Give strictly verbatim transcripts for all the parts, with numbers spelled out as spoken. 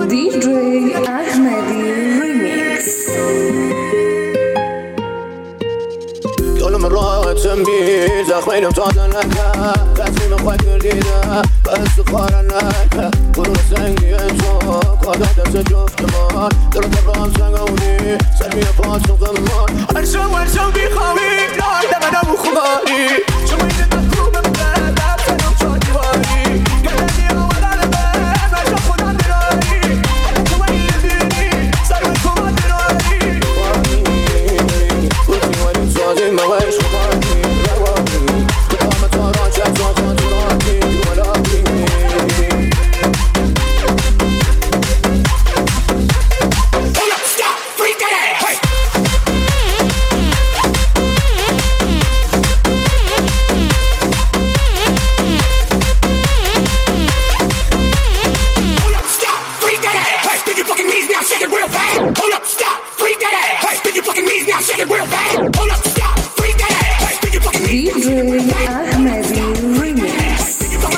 دی جی احمدی ریمیکس. یالم راحتم بی زخمینم تازه نکرد، تصمیم خواهد کردیده بس خواهر نکرد. گروه سنگی تو کادا دست جفتمان درو تبرام سنگونی سرمی پاسم قمان. هر شو هر شو بیخواهی نای دمنم خوبانی شما این تکوبم بد افسنم چاکیواری گردنی آمدن به مجا خودم دراری اگه تو این بینی سرمی کمان دراری خوانی بودی ولی سازی موش خوانی روانی کدام تا را چند تا خاطراتی دولاتی. دی جی احمدی ریمیکس.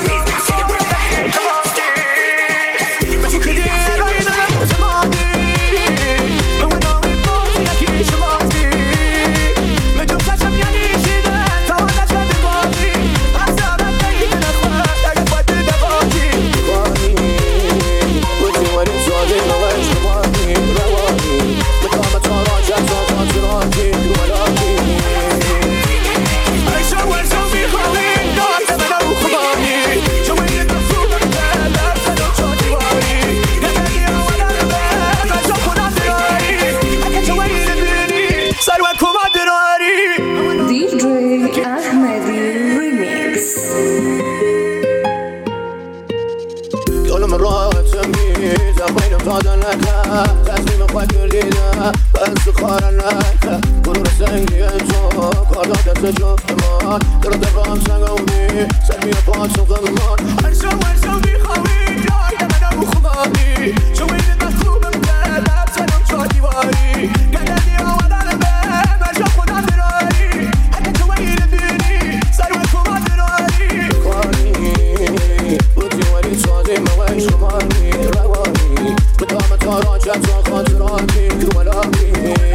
یالم راحتم بی زخمینم تازه نکرد، تصمیم خواهد کردیده بس خواهر نکرد. گروه سنگی تو کادا دست جفتمان درو تبرام سنگونی سرمی پاسم قمان. هر شو هر شو بیخواهی نای دمنم خوبانی شما این تکوبم بد افسنم چاکیواری گردنی آمدن به مجا خودم دراری اگه تو این بینی سرمی کمان دراری خوانی بودی ولی سازی موش خوانی روانی کدام تا را چند تا خاطراتی دولاتی.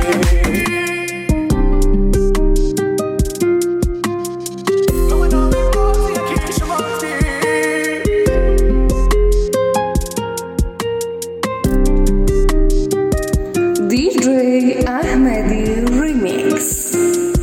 دی جی احمدی ریمیکس.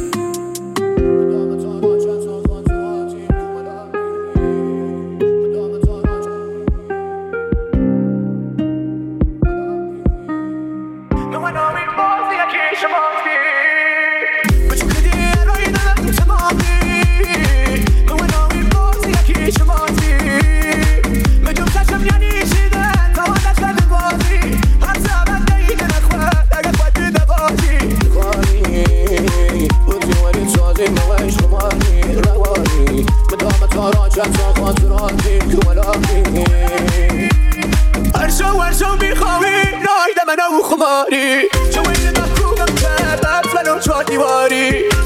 هر شو هر شو بیخواهی نای دمنم خوبانی شما این تکوبم کرد افسنم چاکیواری